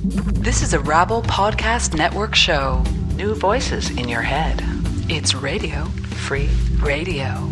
This is a Rabble Podcast Network show. New voices in your head. It's Radio Free Radio.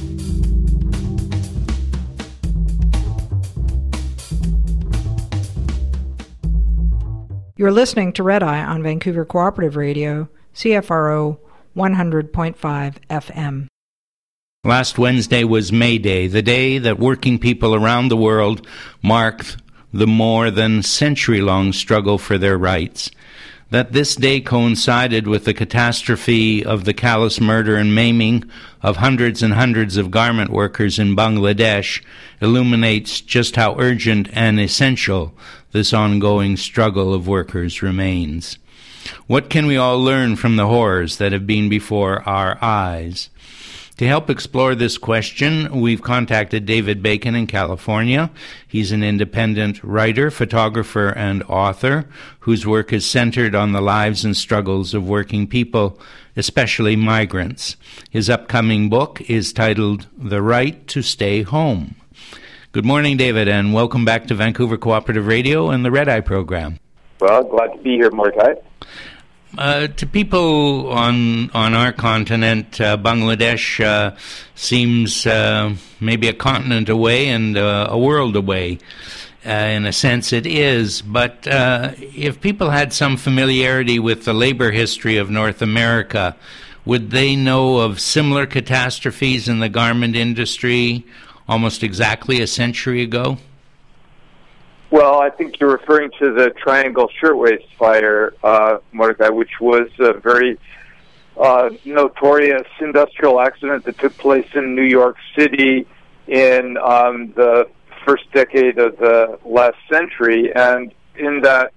You're listening to Red Eye on Vancouver Cooperative Radio, CFRO 100.5 FM. Last Wednesday was May Day, the day that working people around the world marked the more than century-long struggle for their rights. That this day coincided with the catastrophe of the callous murder and maiming of hundreds and hundreds of garment workers in Bangladesh illuminates just how urgent and essential this ongoing struggle of workers remains. What can we all learn from the horrors that have been before our eyes? To help explore this question, we've contacted David Bacon in California. He's an independent writer, photographer, and author whose work is centered on the lives and struggles of working people, especially migrants. His upcoming book is titled The Right to Stay Home. Good morning, David, and welcome back to Vancouver Cooperative Radio and the Red Eye program. Well, glad to be here, Mordecai. To people on our continent, Bangladesh seems maybe a continent away and a world away. In a sense it is, but if people had some familiarity with the labor history of North America, would they know of similar catastrophes in the garment industry almost exactly a century ago? Well, I think you're referring to the Triangle Shirtwaist Fire, Mordecai, which was a very notorious industrial accident that took place in New York City in the first decade of the last century. And in that,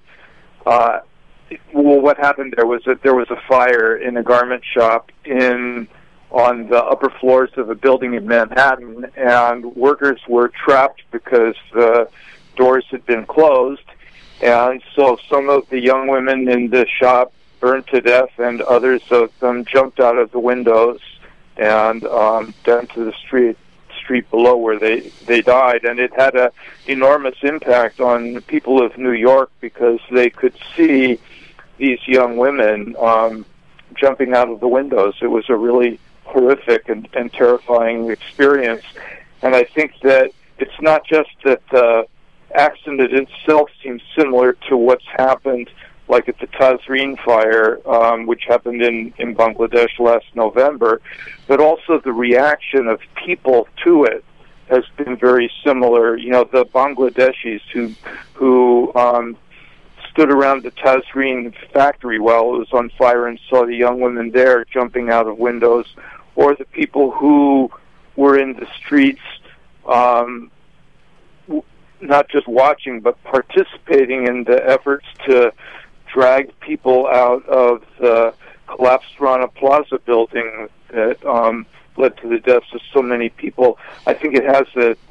what happened there was that there was a fire in a garment shop on the upper floors of a building in Manhattan, and workers were trapped because the doors had been closed, and so some of the young women in the shop burned to death, and others of them jumped out of the windows and down to the street below where they died. And it had an enormous impact on the people of New York because they could see these young women jumping out of the windows. It was a really horrific and terrifying experience. And I think that it's not just that the accident itself seems similar to what's happened, like at the Tazreen fire, which happened in Bangladesh last November, but also the reaction of people to it has been very similar. You know, the Bangladeshis who stood around the Tazreen factory while it was on fire and saw the young women there jumping out of windows, or the people who were in the streets not just watching, but participating in the efforts to drag people out of the collapsed Rana Plaza building that led to the deaths of so many people. I think it has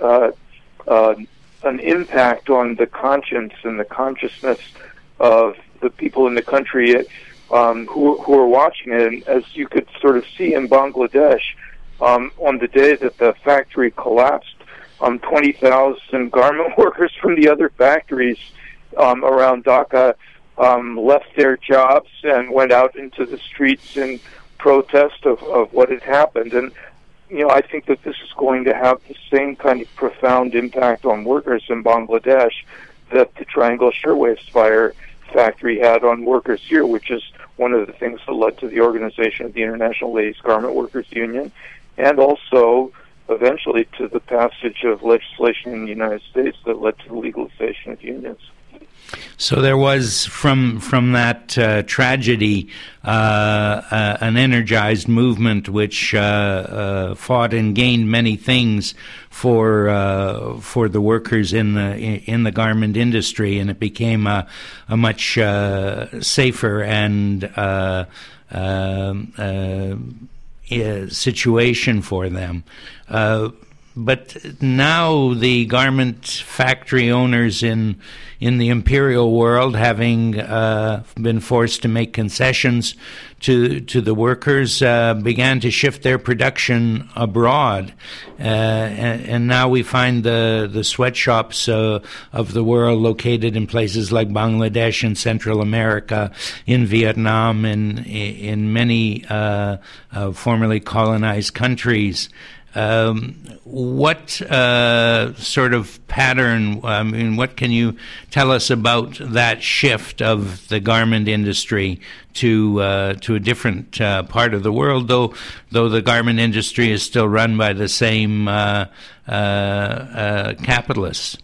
an impact on the conscience and the consciousness of the people in the country who are watching it. And as you could sort of see in Bangladesh, on the day that the factory collapsed, 20,000 garment workers from the other factories around Dhaka left their jobs and went out into the streets in protest of what had happened. And, you know, I think that this is going to have the same kind of profound impact on workers in Bangladesh that the Triangle Shirtwaist Fire factory had on workers here, which is one of the things that led to the organization of the International Ladies Garment Workers Union, and also eventually to the passage of legislation in the United States that led to the legalization of unions. So there was, from that tragedy, an energized movement which fought and gained many things for the workers in the garment industry, and it became a much safer and situation for them. But now the garment factory owners in the imperial world, having been forced to make concessions to the workers, began to shift their production abroad, and now we find the sweatshops of the world located in places like Bangladesh and Central America, in Vietnam, and in many formerly colonized countries. What sort of pattern, what can you tell us about that shift of the garment industry to a different part of the world, though the garment industry is still run by the same capitalists?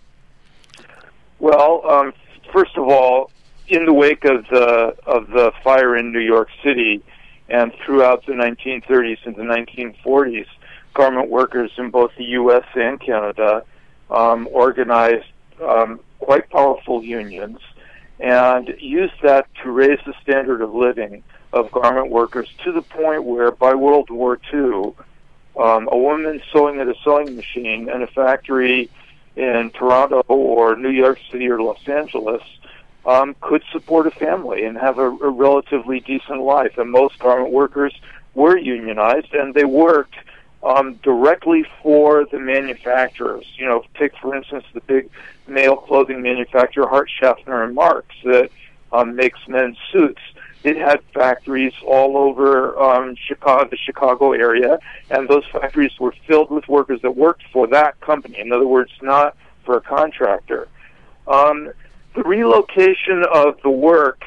Well, first of all, in the wake of the fire in New York City and throughout the 1930s and the 1940s, garment workers in both the U.S. and Canada organized quite powerful unions and used that to raise the standard of living of garment workers to the point where by World War II, a woman sewing at a sewing machine in a factory in Toronto or New York City or Los Angeles could support a family and have a relatively decent life. And most garment workers were unionized, and they worked directly for the manufacturers. Take, for instance, the big male clothing manufacturer, Hart, Schaffner & Marks, that makes men's suits. It had factories all over the Chicago area, and those factories were filled with workers that worked for that company. In other words, not for a contractor. The relocation of the work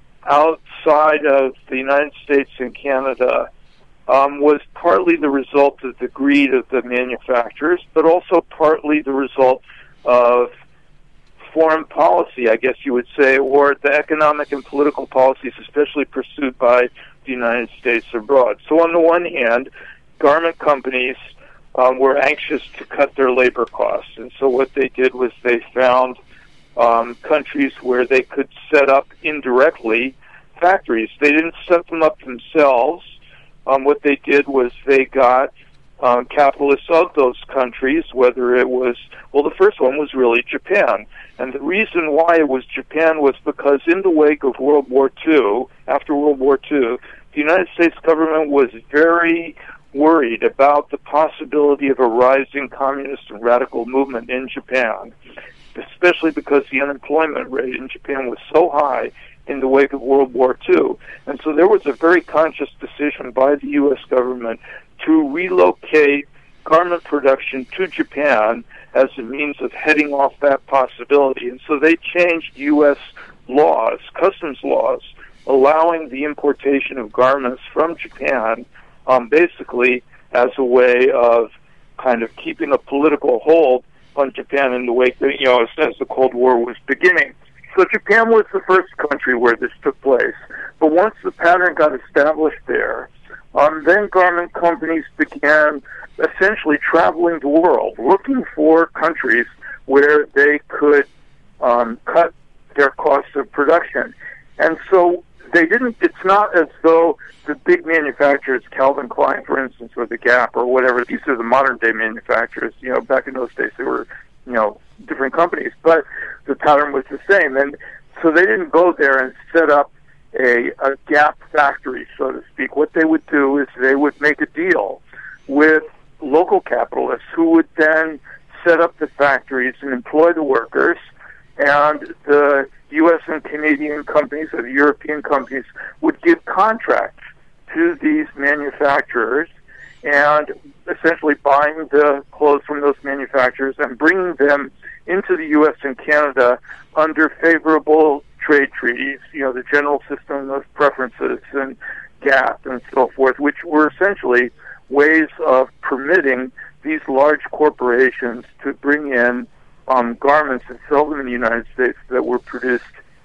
outside of the United States and Canada was partly the result of the greed of the manufacturers, but also partly the result of foreign policy, I guess you would say, or the economic and political policies especially pursued by the United States abroad. So on the one hand, garment companies were anxious to cut their labor costs, and so what they did was they found countries where they could set up indirectly factories. They didn't set them up themselves. What they did was they got capitalists of those countries, whether it was, the first one was really Japan. And the reason why it was Japan was because in the wake of World War II, after World War II, the United States government was very worried about the possibility of a rising communist and radical movement in Japan, especially because the unemployment rate in Japan was so high in the wake of World War II. And so there was a very conscious decision by the U.S. government to relocate garment production to Japan as a means of heading off that possibility. And so they changed U.S. laws, customs laws, allowing the importation of garments from Japan basically as a way of kind of keeping a political hold on Japan in the wake that, as the Cold War was beginning. So Japan was the first country where this took place. But once the pattern got established there, then garment companies began essentially traveling the world, looking for countries where they could cut their costs of production. And so it's not as though the big manufacturers, Calvin Klein, for instance, or the Gap or whatever, these are the modern day manufacturers. Back in those days they were, different companies, but the pattern was the same. And so they didn't go there and set up a Gap factory, so to speak. What they would do is they would make a deal with local capitalists who would then set up the factories and employ the workers, and the U.S. and Canadian companies or the European companies would give contracts to these manufacturers and essentially buying the clothes from those manufacturers and bringing them into the U.S. and Canada under favorable trade treaties, the general system of preferences and GATT and so forth, which were essentially ways of permitting these large corporations to bring in garments and sell them in the United States that were produced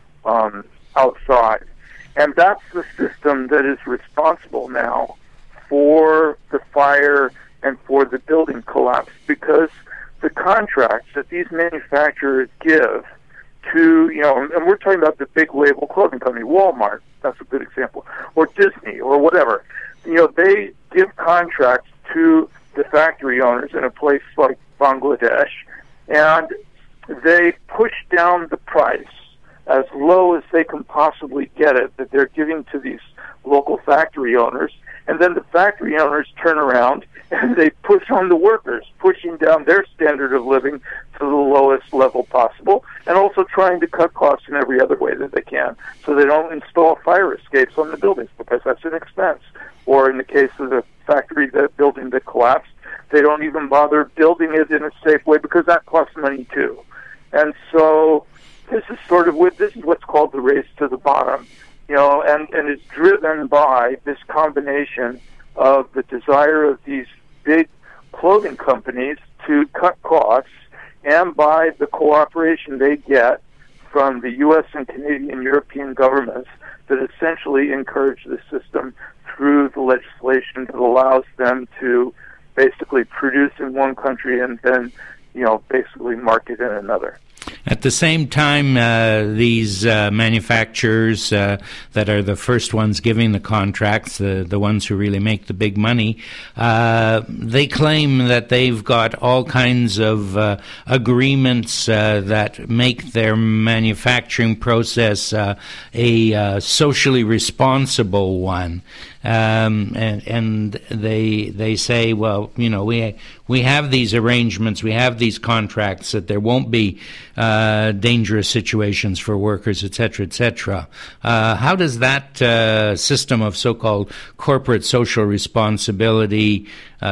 outside. And that's the system that is responsible now for the fire and for the building collapse, because the contracts that these manufacturers give to, and we're talking about the big label clothing company, Walmart, that's a good example, or Disney, or whatever. They give contracts to the factory owners in a place like Bangladesh, and they push down the price as low as they can possibly get it that they're giving to these local factory owners, and then the factory owners turn around and they push on the workers, pushing down their standard of living to the lowest level possible, and also trying to cut costs in every other way that they can, so they don't install fire escapes on the buildings, because that's an expense. Or in the case of the factory, the building that collapsed, they don't even bother building it in a safe way, because that costs money too. And so this is what's called the race to the bottom, and it's driven by this combination of the desire of these big clothing companies to cut costs, and by the cooperation they get from the U.S. and Canadian European governments that essentially encourage the system through the legislation that allows them to basically produce in one country and then, basically market in another. At the same time, these manufacturers that are the first ones giving the contracts, the ones who really make the big money, they claim that they've got all kinds of agreements that make their manufacturing process a socially responsible one. And they say, well, we have these arrangements, we have these contracts that there won't be dangerous situations for workers, et cetera. How does that system of so-called corporate social responsibility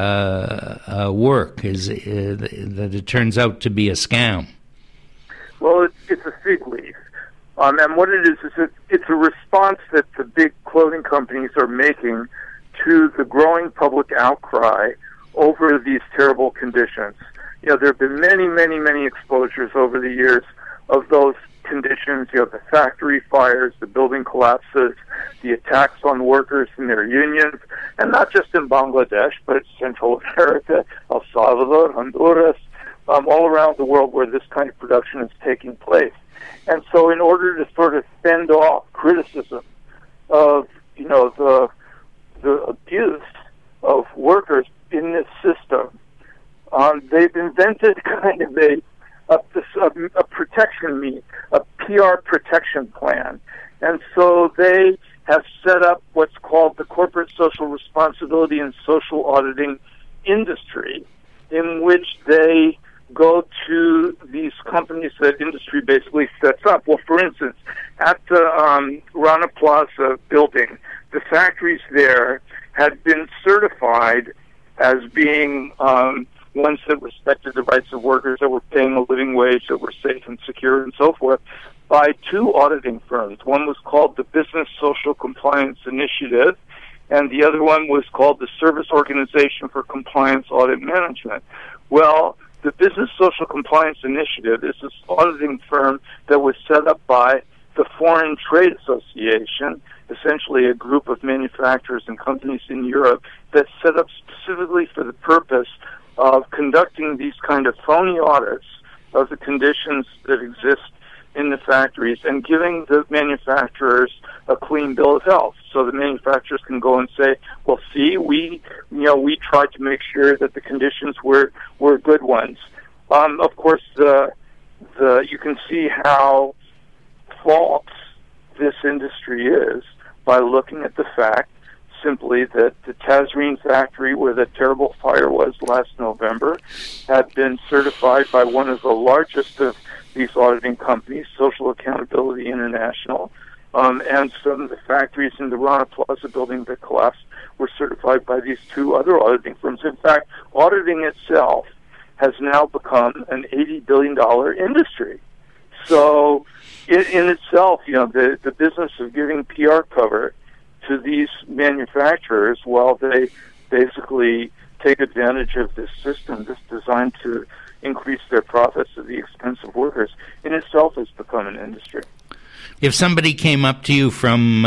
work? Is that it turns out to be a scam? Well, it's a fig leaf. And what it is it's a response that the big clothing companies are making to the growing public outcry over these terrible conditions. There have been many, many, many exposures over the years of those conditions, the factory fires, the building collapses, the attacks on workers and their unions, and not just in Bangladesh, but Central America, El Salvador, Honduras, all around the world where this kind of production is taking place. And so in order to sort of fend off criticism of, the abuse of workers in this system, they've invented kind of a protection a PR protection plan. And so they have set up what's called the Corporate Social Responsibility and Social Auditing Industry, in which they go to these companies that industry basically sets up. Well, for instance, at the Rana Plaza building, the factories there had been certified as being ones that respected the rights of workers, that were paying a living wage, that were safe and secure, and so forth, by two auditing firms. One was called the Business Social Compliance Initiative, and the other one was called the Service Organization for Compliance Audit Management. Well, the Business Social Compliance Initiative is this auditing firm that was set up by the Foreign Trade Association, essentially a group of manufacturers and companies in Europe that's set up specifically for the purpose of conducting these kind of phony audits of the conditions that exist in the factories and giving the manufacturers a clean bill of health, so the manufacturers can go and say, well, see, we tried to make sure that the conditions were good ones. Of course, you can see how false this industry is by looking at the fact simply that the Tazreen factory, where the terrible fire was last November, had been certified by one of the largest of these auditing companies, Social Accountability International, and some of the factories in the Rana Plaza building that collapsed were certified by these two other auditing firms. In fact, auditing itself has now become an $80 billion industry. So in itself, the business of giving PR cover to these manufacturers while they basically take advantage of this system that's designed to increase their profits at the expense of workers, in itself has become an industry. If somebody came up to you from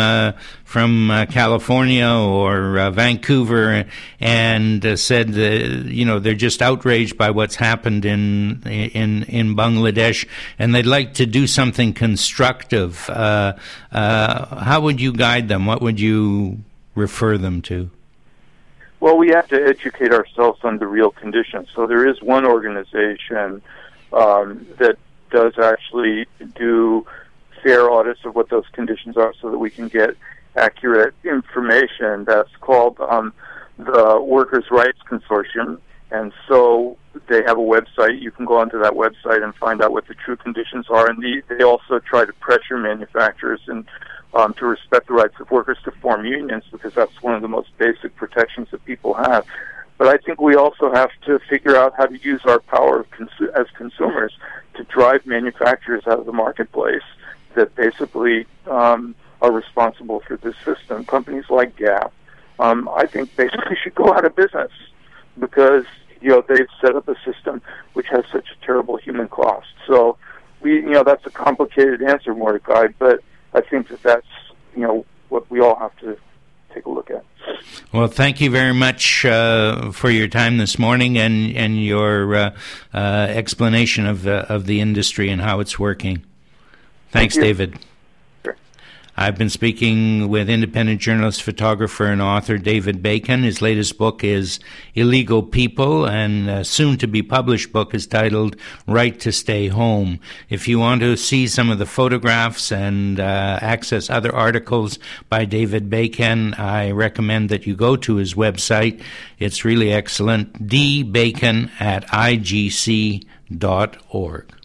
California or Vancouver and said they're just outraged by what's happened in Bangladesh and they'd like to do something constructive, how would you guide them? What would you refer them to? Well, we have to educate ourselves on the real conditions. So there is one organization that does actually do fair audits of what those conditions are so that we can get accurate information. That's called the Workers' Rights Consortium. And so they have a website. You can go onto that website and find out what the true conditions are. And they also try to pressure manufacturers and to respect the rights of workers to form unions, because that's one of the most basic protections that people have. But I think we also have to figure out how to use our power as consumers to drive manufacturers out of the marketplace that basically are responsible for this system. Companies like Gap, I think basically should go out of business because, they've set up a system which has such a terrible human cost. So that's a complicated answer, Mordecai, but I think that's, what we all have to take a look at. Well, thank you very much for your time this morning and your explanation of the industry and how it's working. Thanks, David. Sure. I've been speaking with independent journalist, photographer, and author David Bacon. His latest book is Illegal People, and a soon-to-be-published book is titled Right to Stay Home. If you want to see some of the photographs and access other articles by David Bacon, I recommend that you go to his website. It's really excellent, dbacon@igc.org.